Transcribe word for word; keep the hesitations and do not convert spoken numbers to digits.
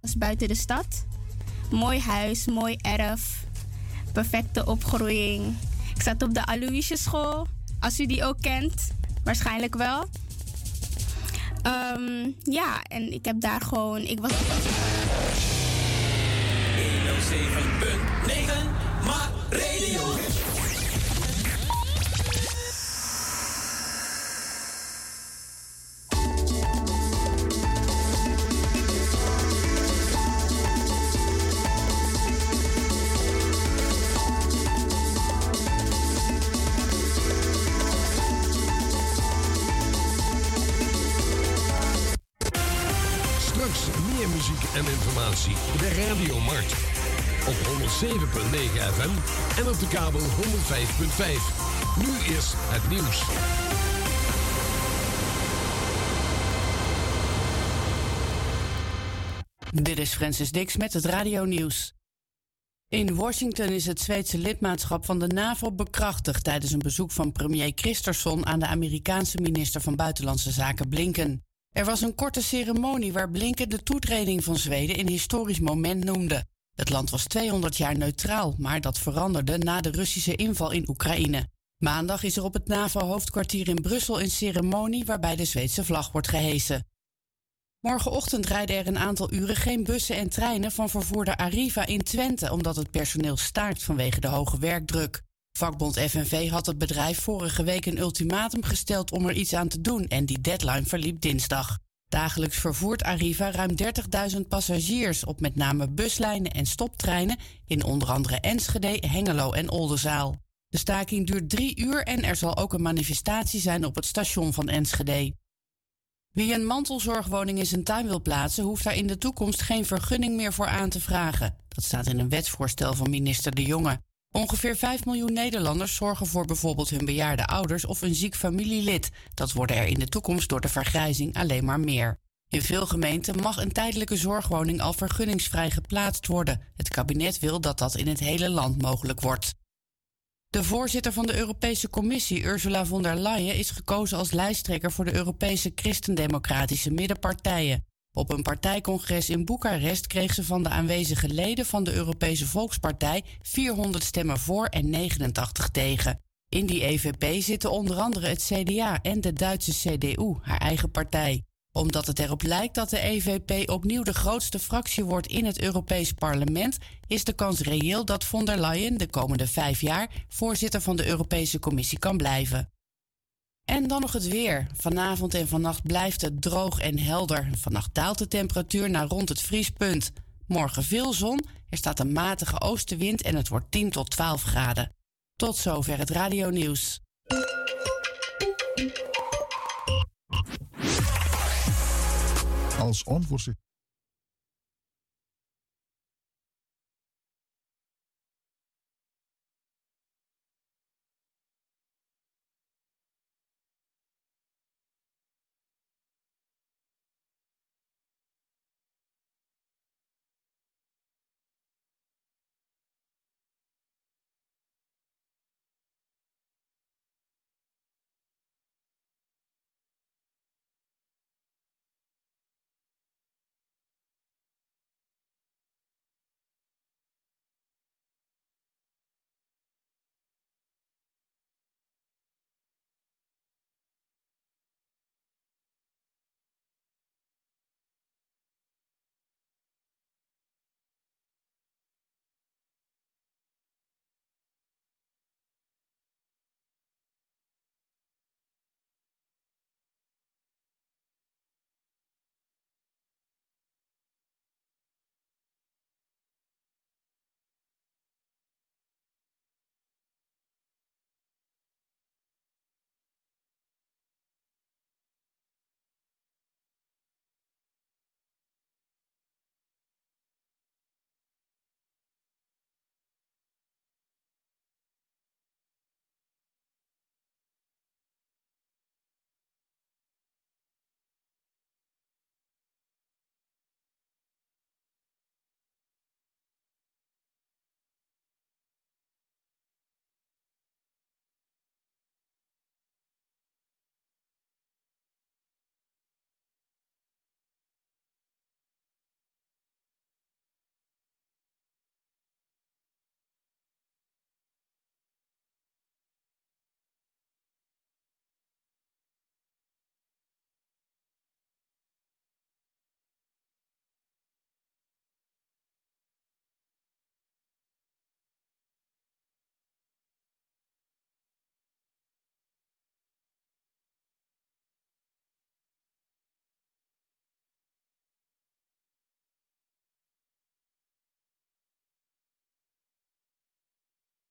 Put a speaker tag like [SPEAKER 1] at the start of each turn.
[SPEAKER 1] was buiten de stad. Mooi huis, mooi erf. Perfecte opgroeiing. Ik zat op de Aloysius school. Als u die ook kent. Waarschijnlijk wel. Um, ja, en ik heb daar gewoon... Ik was...
[SPEAKER 2] honderdzeven punt negen Maak Radio.
[SPEAKER 3] Meer muziek en informatie. De Radiomarkt. Op honderdzeven punt negen F M en op de kabel honderdvijf punt vijf. Nu is het nieuws.
[SPEAKER 4] Dit is Francis Dix met het radionieuws. In Washington is het Zweedse lidmaatschap van de NAVO bekrachtigd tijdens een bezoek van premier Kristersson aan de Amerikaanse minister van Buitenlandse Zaken Blinken. Er was een korte ceremonie waar Blinken de toetreding van Zweden een historisch moment noemde. Het land was tweehonderd jaar neutraal, maar dat veranderde na de Russische inval in Oekraïne. Maandag is er op het NAVO-hoofdkwartier in Brussel een ceremonie waarbij de Zweedse vlag wordt gehesen. Morgenochtend rijden er een aantal uren geen bussen en treinen van vervoerder Arriva in Twente, omdat het personeel staakt vanwege de hoge werkdruk. Vakbond F N V had het bedrijf vorige week een ultimatum gesteld om er iets aan te doen en die deadline verliep dinsdag. Dagelijks vervoert Arriva ruim dertigduizend passagiers op met name buslijnen en stoptreinen in onder andere Enschede, Hengelo en Oldenzaal. De staking duurt drie uur en er zal ook een manifestatie zijn op het station van Enschede. Wie een mantelzorgwoning in zijn tuin wil plaatsen, hoeft daar in de toekomst geen vergunning meer voor aan te vragen. Dat staat in een wetsvoorstel van minister De Jonge. Ongeveer vijf miljoen Nederlanders zorgen voor bijvoorbeeld hun bejaarde ouders of een ziek familielid. Dat worden er in de toekomst door de vergrijzing alleen maar meer. In veel gemeenten mag een tijdelijke zorgwoning al vergunningsvrij geplaatst worden. Het kabinet wil dat dat in het hele land mogelijk wordt. De voorzitter van de Europese Commissie, Ursula von der Leyen, is gekozen als lijsttrekker voor de Europese christendemocratische middenpartijen. Op een partijcongres in Boekarest kreeg ze van de aanwezige leden van de Europese Volkspartij vierhonderd stemmen voor en negenentachtig tegen. In die E V P zitten onder andere het C D A en de Duitse C D U, haar eigen partij. Omdat het erop lijkt dat de E V P opnieuw de grootste fractie wordt in het Europees Parlement, is de kans reëel dat von der Leyen de komende vijf jaar voorzitter van de Europese Commissie kan blijven. En dan nog het weer. Vanavond en vannacht blijft het droog en helder. Vannacht daalt de temperatuur naar rond het vriespunt. Morgen veel zon, er staat een matige oostenwind en het wordt tien tot twaalf graden. Tot zover het radionieuws.
[SPEAKER 5] Als onvoorzichtig.